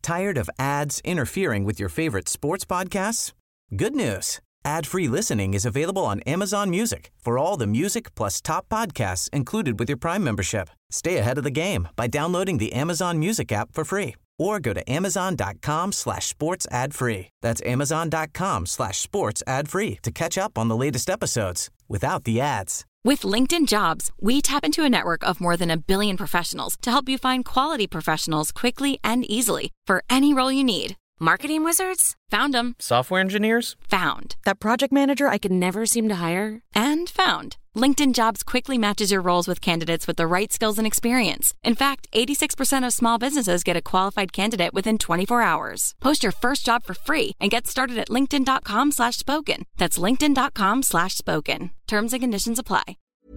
Tired of ads interfering with your favorite sports podcasts? Good news. Ad-free listening is available on Amazon Music for all the music plus top podcasts included with your Prime membership. Stay ahead of the game by downloading the Amazon Music app for free or go to amazon.com/sports ad free. That's amazon.com/sports ad free to catch up on the latest episodes without the ads. With LinkedIn Jobs, we tap into a network of more than 1 billion professionals to help you find quality professionals quickly and easily for any role you need. Marketing wizards? Found them. Software engineers? Found. That project manager I could never seem to hire? And found. LinkedIn Jobs quickly matches your roles with candidates with the right skills and experience. In fact, 86% of small businesses get a qualified candidate within 24 hours. Post your first job for free and get started at linkedin.com/spoken. That's linkedin.com/spoken. Terms and conditions apply.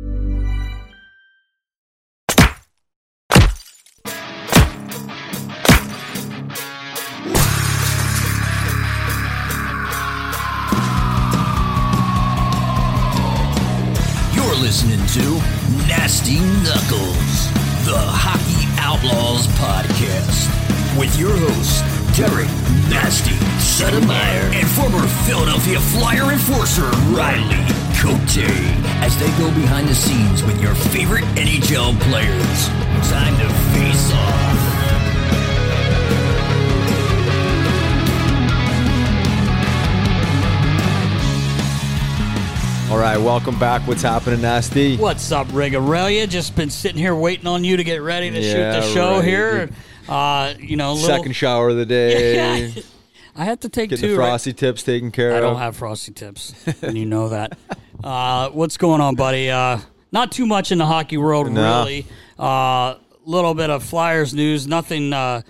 Listening to Nasty Knuckles, the Hockey Outlaws podcast, with your hosts, Derek Nasty Sotomayor and former Philadelphia Flyer enforcer, Riley Cote, as they go behind the scenes with your favorite NHL players. Time to face off. All right, welcome back. What's happening, Nasty? What's up, Rigarelia? Just been sitting here waiting on you to get ready to shoot the show here. Second shower of the day. Yeah, I had to take Getting two. The frosty tips taken care of. I don't have frosty tips, and you know that. What's going on, buddy? Not too much in the hockey world, really. Little bit of Flyers news. Nothing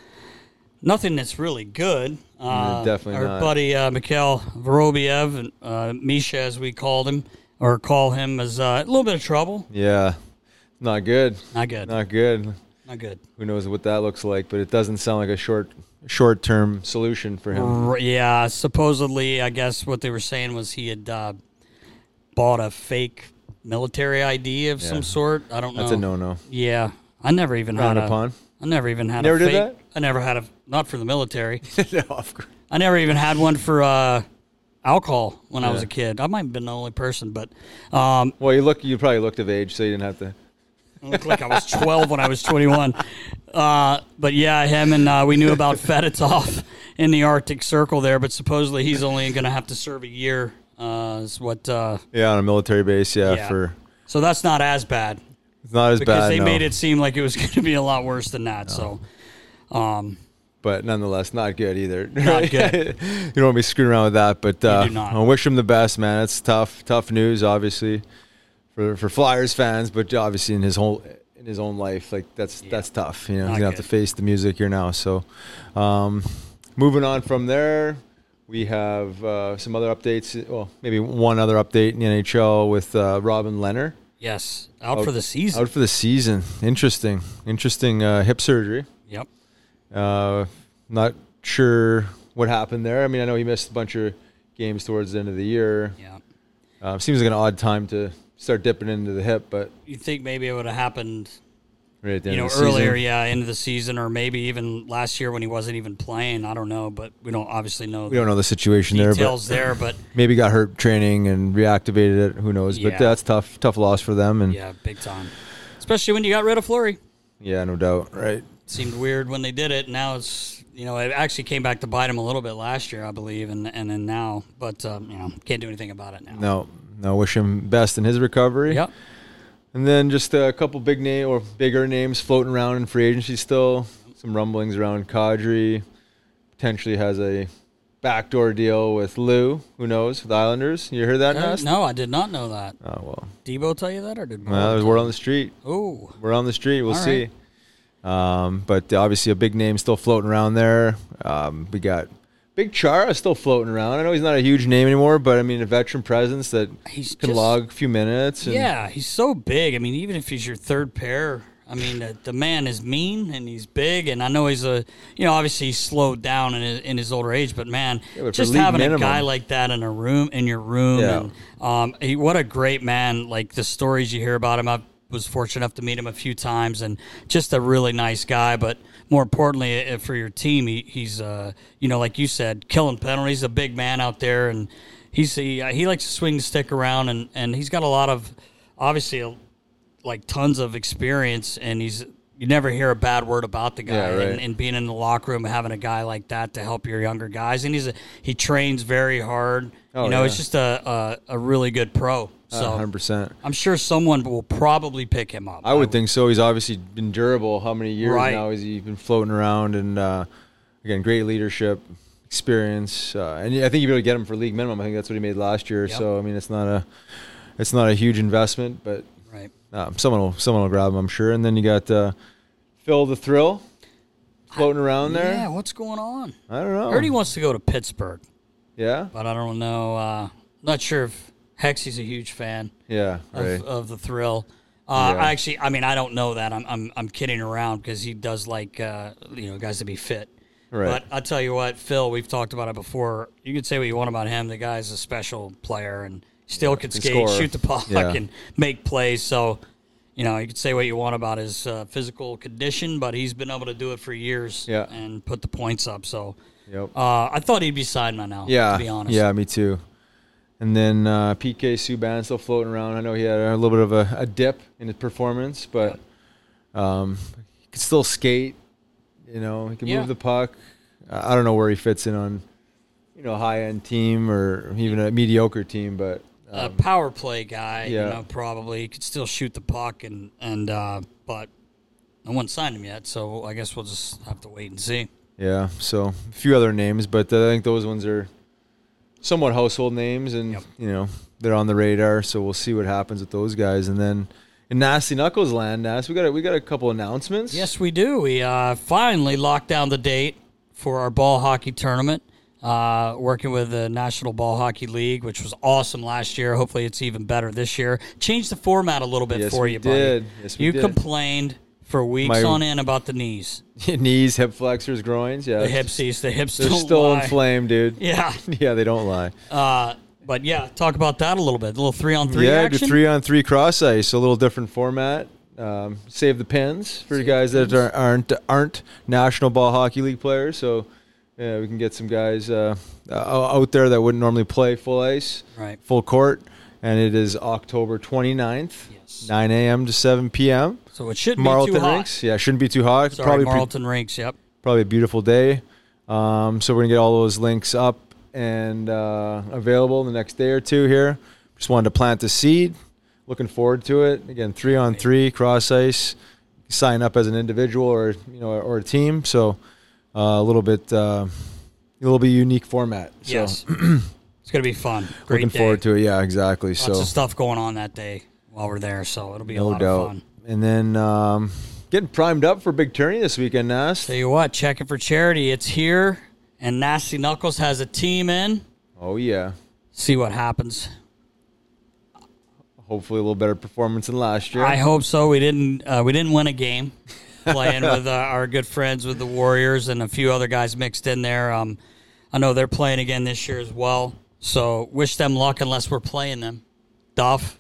that's really good. Definitely our not. buddy Mikhail Vorobiev, Misha as we call him, is a little bit of trouble. Yeah, not good. Not good. Not good. Not good. Who knows what that looks like, but it doesn't sound like a short-term solution for him. Yeah, supposedly, I guess what they were saying was he had bought a fake military ID of some sort. I don't know. That's a no-no. Yeah, I never even had a Never did fake. that? I never had a, not for the military. No, of course. I never even had one for alcohol when I was a kid. I might have been the only person, but well, you probably looked of age, so you didn't have to. I looked like I was 12 when I was 21. But yeah, him and we knew about Fedotov in the Arctic Circle there, but supposedly he's only going to have to serve a year. Is what? On a military base. So that's not as bad. It's not as bad. Because they made it seem like it was going to be a lot worse than that. No. So, but nonetheless, not good either. Not good. You don't want to be screwing around with that. But I wish him the best, man. It's tough news, obviously, for Flyers fans, but obviously in his own life, like that's tough. You know, he's gonna have to face the music here now. So, moving on from there, we have some other updates. Well, maybe one other update in the NHL with Robin Lehner. Yes, out for the season. Out for the season. Interesting hip surgery. Yep. Not sure what happened there. I mean, I know he missed a bunch of games towards the end of the year. Yeah. Seems like an odd time to start dipping into the hip, but you think maybe it would have happened right at the end of the earlier, season. into the season, or maybe even last year when he wasn't even playing. I don't know, but we don't obviously know. We don't know the situation details there, but maybe got hurt training and reactivated it. Who knows? Yeah. But that's tough loss for them. And yeah, big time. Especially when you got rid of Fleury. Yeah, no doubt. Right. It seemed weird when they did it. Now it's it actually came back to bite him a little bit last year, I believe, and then now, but can't do anything about it now. No. Wish him best in his recovery. Yep. And then just a couple bigger names floating around in free agency still. Some rumblings around Kadri. Potentially has a backdoor deal with Lou. Who knows? With the Islanders. You heard that, Nast? No, I did not know that. Oh, well. Debo tell you that, or did Well, there's word on the street. Oh. We're on the street. We'll All see. But obviously a big name still floating around there. We got Big Chara still floating around. I know he's not a huge name anymore, but I mean a veteran presence that can log a few minutes. Yeah, he's so big. I mean, even if he's your third pair, I mean the man is mean and he's big, and I know he's obviously he's slowed down in his older age, but man, just having a guy like that in your room, and what a great man! Like the stories you hear about him, was fortunate enough to meet him a few times, and just a really nice guy. But more importantly, for your team, he's like you said, killing penalties. A big man out there, and he likes to swing the stick around, and he's got a lot of, obviously, like tons of experience, and you never hear a bad word about the guy. Yeah, right. And being in the locker room, having a guy like that to help your younger guys, and he trains very hard. It's just a really good pro. So 100%. I'm sure someone will probably pick him up. I would think so. He's obviously been durable. How many years now has he been floating around? And again, great leadership, experience, and I think you'll be able to get him for league minimum. I think that's what he made last year. Yep. So I mean, it's not a huge investment, but someone will grab him, I'm sure. And then you got Phil the Thrill floating around there. Yeah, what's going on? I don't know. I heard he wants to go to Pittsburgh. Yeah, but I don't know. Not sure if Hexy's a huge fan. Yeah, of the Thrill. Actually, I mean, I don't know that. I'm kidding around because he does like guys to be fit. Right. But I'll tell you what, Phil, we've talked about it before. You could say what you want about him. The guy's a special player and still can skate, shoot the puck, and make plays. So, you could say what you want about his physical condition, but he's been able to do it for years and put the points up. So, I thought he'd be signed by now, to be honest. Yeah, me too. And then PK Subban still floating around. I know he had a little bit of a dip in his performance, but he could still skate. He can move the puck. I don't know where he fits in on, a high-end team or even a mediocre team, but a power play guy. Probably he could still shoot the puck, but no one signed him yet. So I guess we'll just have to wait and see. Yeah. So a few other names, but I think those ones are somewhat household names, and they're on the radar. So we'll see what happens with those guys, and then. In Nasty Knuckles land, we got a couple announcements. Yes, we do. We finally locked down the date for our ball hockey tournament, working with the National Ball Hockey League, which was awesome last year. Hopefully it's even better this year. Changed the format a little bit for you, buddy. Yes, we did. You complained for weeks on end about the knees. Knees, hip flexors, groins, The hipsies. The hips They're don't still lie. inflamed, dude. Yeah. Yeah, they don't lie. But talk about that a little bit. A little 3-on-3 action. Yeah, 3-on-3 cross ice, a little different format. Save the pins for the guys that aren't National Ball Hockey League players. So we can get some guys out there that wouldn't normally play full ice, full court. And it is October 29th, 9 a.m. to 7 p.m. So it shouldn't Marlton be too hot. Rinks. Yeah, it shouldn't be too hot. Sorry, Marlton Rinks, yep. Probably a beautiful day. So we're going to get all those links up and available the next day or two here. Just wanted to plant the seed. Looking forward to it. Again, 3-on-3 cross ice. Sign up as an individual or or a team. So a little bit unique format. So. Yes, it's gonna be fun. Great Looking forward to it. Yeah, exactly. Lots of stuff going on that day while we're there, so it'll be a lot of fun. And then getting primed up for big tourney this weekend, Nast. Tell you what, check it for charity. It's here. And Nasty Knuckles has a team in. Oh, yeah. See what happens. Hopefully a little better performance than last year. I hope so. We didn't win a game playing with our good friends with the Warriors and a few other guys mixed in there. I know they're playing again this year as well. So wish them luck unless we're playing them. Duff.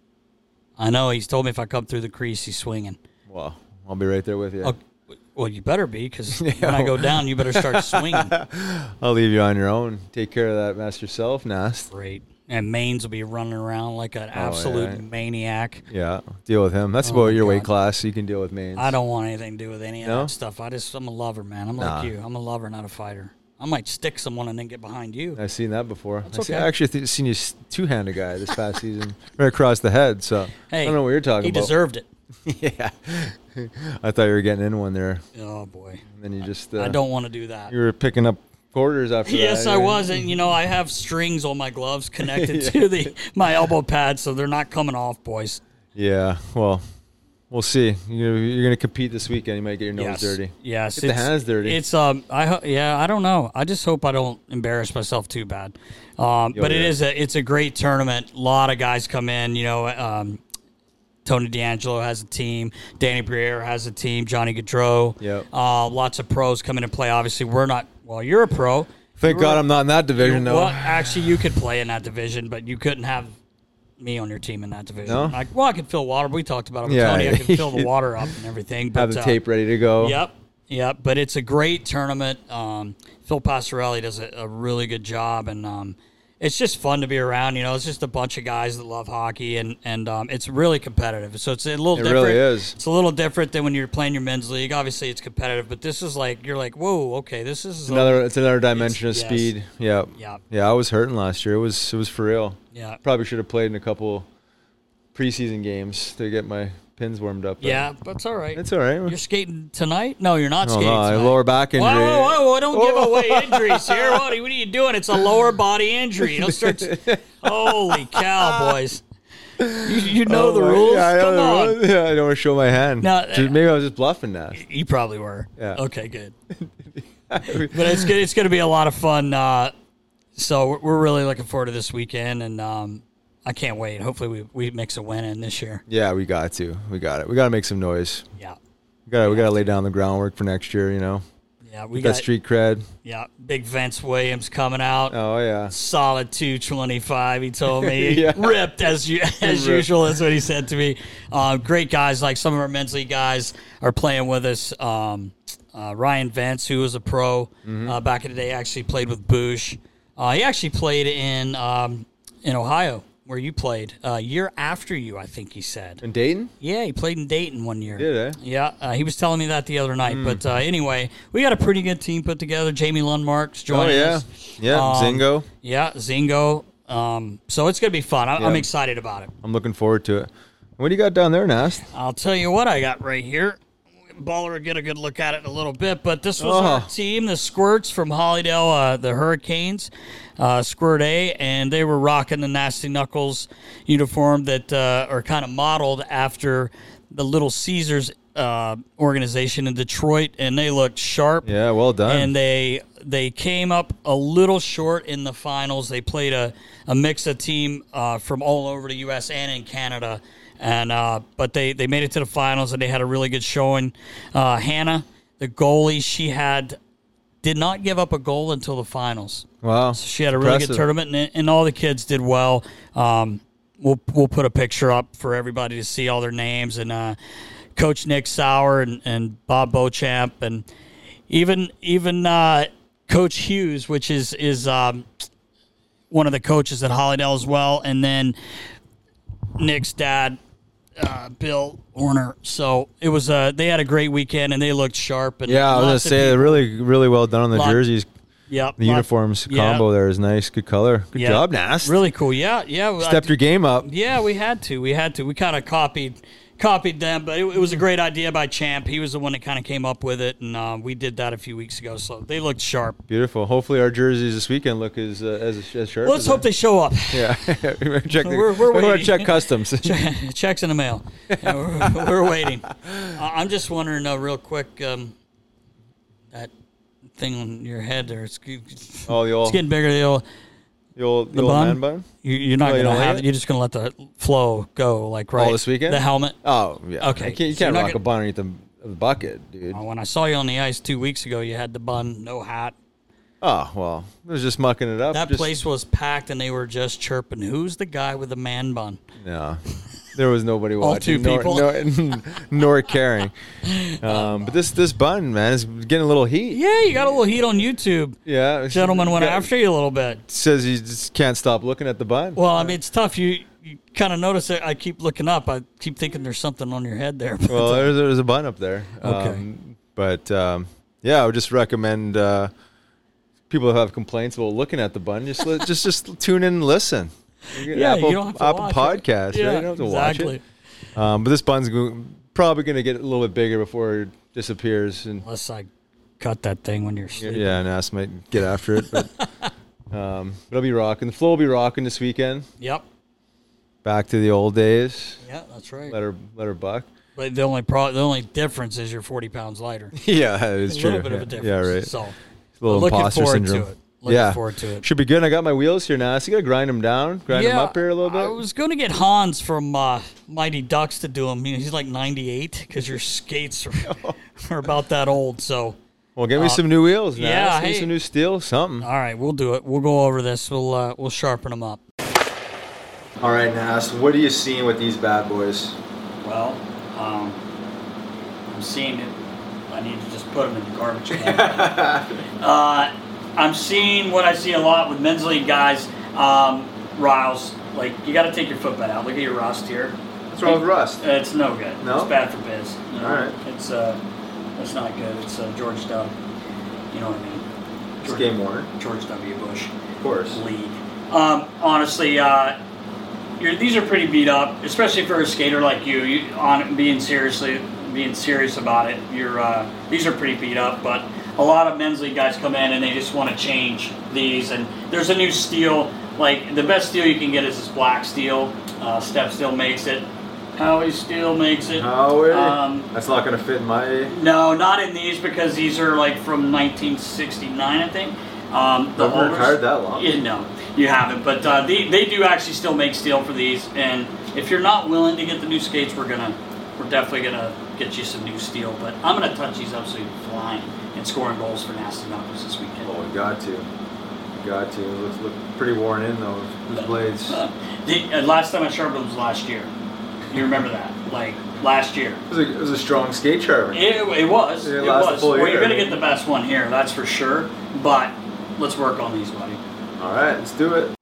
I know. He's told me if I come through the crease, he's swinging. Well, I'll be right there with you. Well, you better be, because when I go down, you better start swinging. I'll leave you on your own. Take care of that mess yourself, Nast. Great. And Maines will be running around like an absolute maniac. Yeah, deal with him. That's about your weight class, so you can deal with Maines. I don't want anything to do with any of that stuff. I'm a lover, man. I'm like you. I'm a lover, not a fighter. I might stick someone and then get behind you. I've seen that before. Okay. I actually seen you two-hand a guy this past season right across the head, so I don't know what you're talking about. He deserved it. Yeah. I thought you were getting in one there. Oh, boy. And then you just... I don't want to do that. You were picking up quarters after that. Yes, I was. And, I have strings on my gloves connected to my elbow pad, so they're not coming off, boys. Yeah, well, we'll see. You're going to compete this weekend. You might get your nose dirty. Yes. Get the hands dirty. It's I don't know. I just hope I don't embarrass myself too bad. But it's a great tournament. A lot of guys come in, Tony D'Angelo has a team. Danny Briere has a team. Johnny Gaudreau. Yep. Lots of pros come in and play. Obviously, we're not. Well, you're a pro. Thank God I'm not in that division, though. Well, actually, you could play in that division, but you couldn't have me on your team in that division. No? I can fill water. We talked about it with Yeah. Tony. I can fill the water up and everything. But, Have the tape ready to go. Yep. But it's a great tournament. Phil Pastorelli does a really good job, and it's just fun to be around. It's just a bunch of guys that love hockey, and it's really competitive. So it's a little different. It really is. It's a little different than when you're playing your men's league. Obviously, it's competitive, but this is like you're like, whoa, okay, this is It's another dimension of yes. speed. Yeah. I was hurting last year. It was for real. Yeah. Probably should have played in a couple preseason games to get my pins warmed up. Yeah, but it's all right. It's all right. You're skating tonight? No, you're not skating tonight. Lower back injury. Whoa, don't give away injuries here. What are you doing? It's a lower body injury. Holy cow, boys. You know the rules? Yeah, Come on. Yeah, I don't want to show my hand. No, maybe I was just bluffing that. You probably were. Yeah. Okay, good. But it's going to be a lot of fun. So we're really looking forward to this weekend, and I can't wait. Hopefully we mix a win in this year. Yeah, we got to. We got it. We got to make some noise. Yeah. We got to lay down the groundwork for next year, Yeah, we got street cred. Yeah, big Vince Williams coming out. Oh yeah, solid 225. He told me yeah. Ripped as usual. That's what he said to me. Great guys, like some of our men's league guys are playing with us. Ryan Vance, who was a pro back in the day, actually played with Boosh. He actually played in Ohio, where you played, year after you, I think he said. In Dayton? Yeah, he played in Dayton one year. Did he? Yeah, he was telling me that the other night. But anyway, we got a pretty good team put together. Jamie Lundmark's joining us. Yeah, Zingo. Yeah, Zingo. So it's going to be fun. I'm excited about it. I'm looking forward to it. What do you got down there, Nast? I'll tell you what I got right here. Baller will get a good look at it in a little bit, but this was our team, the Squirts from Hollydale, the Hurricanes, Squirt A, and they were rocking the Nasty Knuckles uniform that are kind of modeled after the Little Caesars organization in Detroit, and they looked sharp. Yeah, well done. And they came up a little short in the finals. They played a mix of team from all over the U.S. and in Canada. And but they made it to the finals, and they had a really good showing. Hannah, the goalie, she did not give up a goal until the finals. Wow. So she had a really good tournament, and all the kids did well. We'll put a picture up for everybody to see all their names, and Coach Nick Sauer and Bob Beauchamp, and even Coach Hughes, which is one of the coaches at Hollydale as well, and then Nick's dad, Bill Horner. So it was they had a great weekend, and they looked sharp. And yeah, I was going to say, they're really, really well done on the jerseys. Yep. The uniforms combo there is nice. Good color. Good job, Nast. Really cool. Yeah. Stepped your game up. Yeah, we had to. We kind of copied them, but it was a great idea by Champ. He was the one that kind of came up with it, and we did that a few weeks ago, so they looked sharp. Beautiful. Hopefully our jerseys this weekend look as sharp. Let's hope they show up. Yeah. We're waiting. to check customs. Checks in the mail. Yeah, we're waiting. I'm just wondering, real quick, that thing on your head there. It's getting bigger. The old man bun? You're not going to have it. You're just going to let the flow go, like, right? Oh, this weekend? The helmet? Oh, yeah. Okay. You can't rock a bun underneath the bucket, dude. When I saw you on the ice 2 weeks ago, you had the bun, no hat. Oh, well, I was just mucking it up. That place was packed, and they were just chirping, who's the guy with the man bun? No. There was nobody watching. All two people. Nor caring. But this bun, man, is getting a little heat. Yeah, you got a little heat on YouTube. Yeah. Gentleman went after you a little bit. Says he just can't stop looking at the bun. Well, I mean, it's tough. You kind of notice it. I keep looking up. I keep thinking there's something on your head there. Well, there's a bun up there. Okay. I would just recommend people who have complaints about looking at the bun, just tune in and listen. Yeah, you don't have to Apple watch Podcast, it. right? You don't have to watch it. But this bun's probably going to get a little bit bigger before it disappears. Unless I cut that thing when you're sleeping. Yeah, Nas might get after it. But it'll be rocking. The flow will be rocking this weekend. Yep. Back to the old days. Yeah, that's right. Let her buck. But the only difference is you're 40 pounds lighter. Yeah, that is true. A little bit of a difference. Yeah, right. So, a little imposter syndrome. Looking forward to it. Should be good. I got my wheels here now. So you got to grind them down, grind them up here a little bit. I was going to get Hans from Mighty Ducks to do them. He's like 98 because your skates are about that old. So, well, give me some new wheels now. Yeah, give me some new steel, something. All right, we'll do it. We'll go over this. We'll sharpen them up. All right, Nas, what are you seeing with these bad boys? Well, I'm seeing it. I need to just put them in the garbage can. I'm seeing what I see a lot with men's league guys, Riles. Like, you got to take your footbed out. Look at your rust here. What's wrong with rust? It's no good. No? It's bad for biz. You know? All right. It's not good. It's George W. You know what I mean? It's Game Warner. George W. Bush. Of course. League. Honestly, these are pretty beat up, especially for a skater like you. Being serious about it. These are pretty beat up, but a lot of men's league guys come in and they just want to change these. And there's a new steel. Like, the best steel you can get is this black steel. Step Steel makes it. Howie Steel makes it. Howie? That's not going to fit in my... No, not in these, because these are like from 1969, I think. I've been retired that long. Yeah, no, you haven't. But they do actually still make steel for these. And if you're not willing to get the new skates, we're definitely gonna get you some new steel. But I'm gonna touch these up so you're flying and scoring goals for Nasty Knuckles this weekend. Oh, we got to. It look pretty worn in, though, those blades. Last time I sharpened was last year. You remember that? Like, last year. It was a strong skate sharpener. It was. It was. Well, you're going to get the best one here, that's for sure. But let's work on these, buddy. All right, let's do it.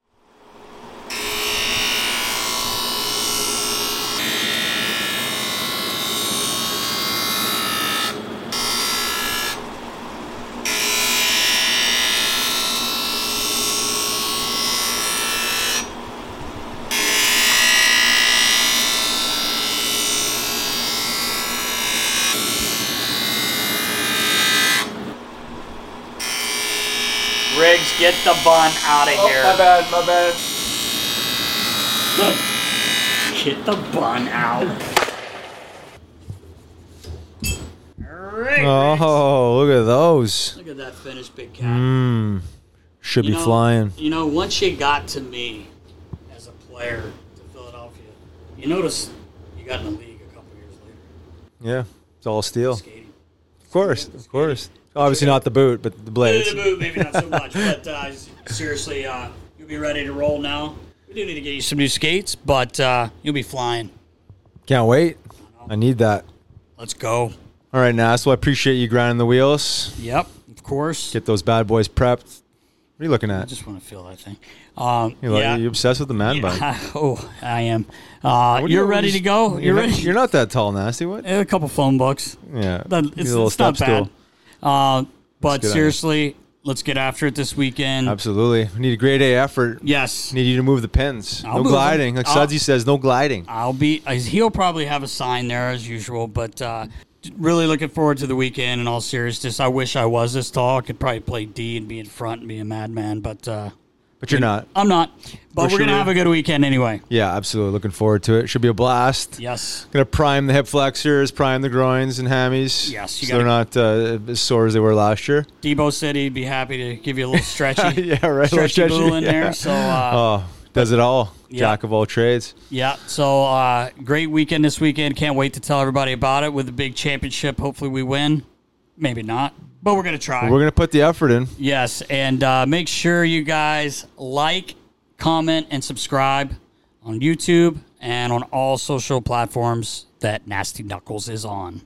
Riggs, get the bun out of here. My bad. Get the bun out. Riggs. Oh, look at those. Look at that finish, big cat. Should be flying. You know, once you got to me as a player to Philadelphia, you notice you got in the league a couple years later. Yeah, it's all steel. Skating. Of course. Obviously not the boot, but the blades. The boot, maybe not so much. But seriously, you'll be ready to roll now. We do need to get you some new skates, but you'll be flying. Can't wait. I need that. Let's go. All right, Nas. Well, I appreciate you grinding the wheels. Yep, of course. Get those bad boys prepped. What are you looking at? I just want to feel that thing. You obsessed with the man bike? Oh, I am. You're ready to go? You're ready? You're not that tall, Nasty. What? A couple phone books. Yeah. It's not bad. But seriously, let's get after it this weekend. Absolutely. We need a grade A effort. Yes. Need you to move the pins. No gliding. Like Sudsy says, no gliding. He'll probably have a sign there as usual, but really looking forward to the weekend in all seriousness. I wish I was this tall. I could probably play D and be in front and be a madman, but you're not. I'm not. But we're going to have a good weekend anyway. Yeah, absolutely. Looking forward to it. Should be a blast. Yes. Going to prime the hip flexors, prime the groins and hammies. Yes. So they're not as sore as they were last year. Debo said he'd be happy to give you a little stretchy. Yeah, right. Stretchy boo in there. So, does it all. Yeah. Jack of all trades. Yeah. So great weekend this weekend. Can't wait to tell everybody about it with the big championship. Hopefully we win. Maybe not. But we're going to try. We're going to put the effort in. Yes, and make sure you guys like, comment, and subscribe on YouTube and on all social platforms that Nasty Knuckles is on.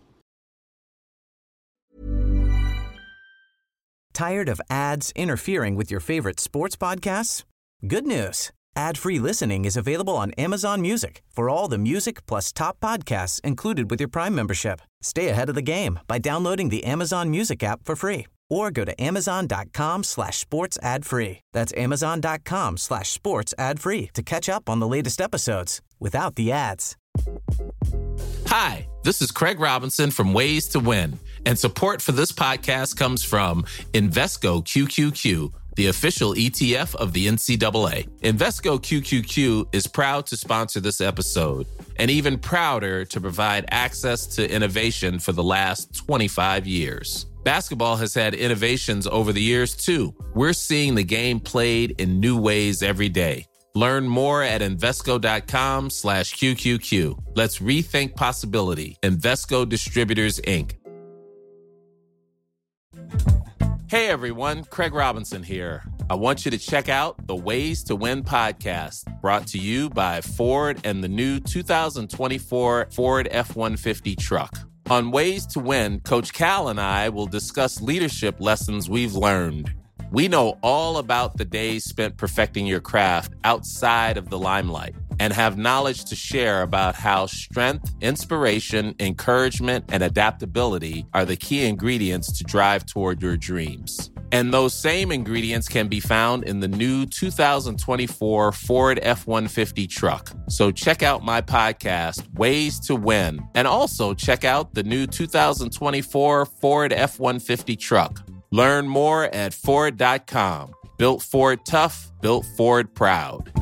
Tired of ads interfering with your favorite sports podcasts? Good news. Ad-free listening is available on Amazon Music for all the music plus top podcasts included with your Prime membership. Stay ahead of the game by downloading the Amazon Music app for free or go to amazon.com/sports ad free. That's amazon.com/sports ad free to catch up on the latest episodes without the ads. Hi, this is Craig Robinson from Ways to Win, and support for this podcast comes from Invesco QQQ, the official ETF of the NCAA. Invesco QQQ is proud to sponsor this episode, and even prouder to provide access to innovation for the last 25 years. Basketball has had innovations over the years, too. We're seeing the game played in new ways every day. Learn more at Invesco.com/QQQ. Let's rethink possibility. Invesco Distributors, Inc. Hey everyone, Craig Robinson here. I want you to check out the Ways to Win podcast, brought to you by Ford and the new 2024 Ford F-150 truck. On Ways to Win, Coach Cal and I will discuss leadership lessons we've learned. We know all about the days spent perfecting your craft outside of the limelight and have knowledge to share about how strength, inspiration, encouragement, and adaptability are the key ingredients to drive toward your dreams. And those same ingredients can be found in the new 2024 Ford F-150 truck. So check out my podcast, Ways to Win, and also check out the new 2024 Ford F-150 truck. Learn more at Ford.com. Built Ford tough, built Ford proud.